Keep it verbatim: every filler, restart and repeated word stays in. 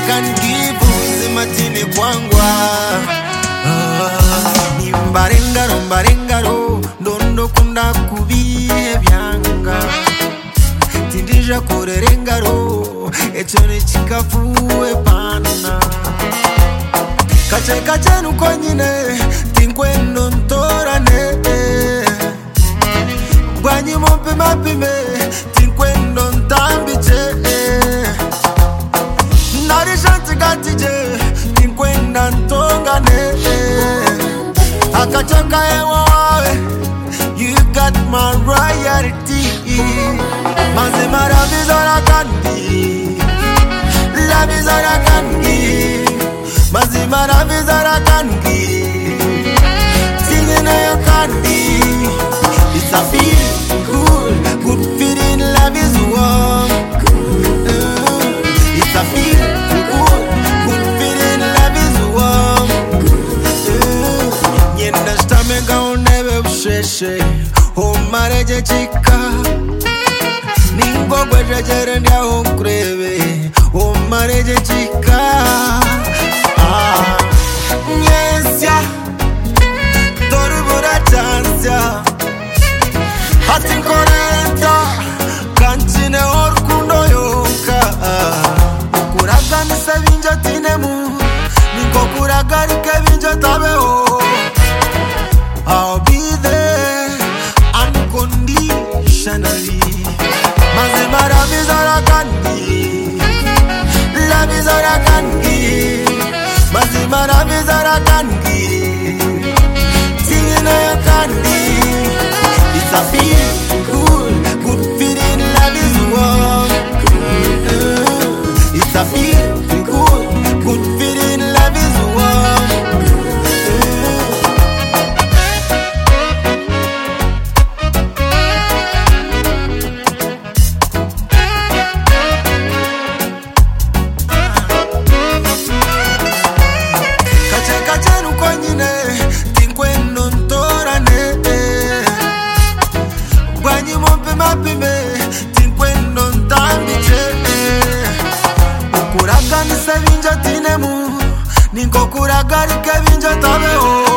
can give uzimatini kwangwa. Nimbarengaro mbarengaro ndondo kunda kubihe byanga. Tindija kurerengaro echone chikafuwe pana. Kache kache nuko nyine tinkwendo ntorane. Gwanyi mompe mapime tinkwendo ntambiche. Nari shanti gatije tinkwenda ntongane. Akachoka ewa wawe, you got my royalty. Mazima love is all I can give. Love is all I can give. Mazima love is all I can give. Singing on your candy. It's a feeling good, good feeling. Love is warm. Uh, it's a feeling good, good feeling. Love is warm. Uh, Nyenda stamenga unebe usheshe. Oh mareje chika. Ningo gwejejere ndia onkreve. Oh mareje chika. Ah, nyesya. Torubura chansya. Hatinkorenta. Kanchine orkundo yoka. Ukuraga nisevinja tinemu. Ningo kuragari kevinja tabeo. I'll be there unconditionally. Mazima love is all I can give. Love is all I can give. Mazima love is all I can give. Singing on your candy. It's a feeling good, good feeling. Love is warm. Uh, It's a feeling good, good feeling. Love is warm. Ukuraga nisevinja tinemu. Ninko kuragari kevinja tabeo.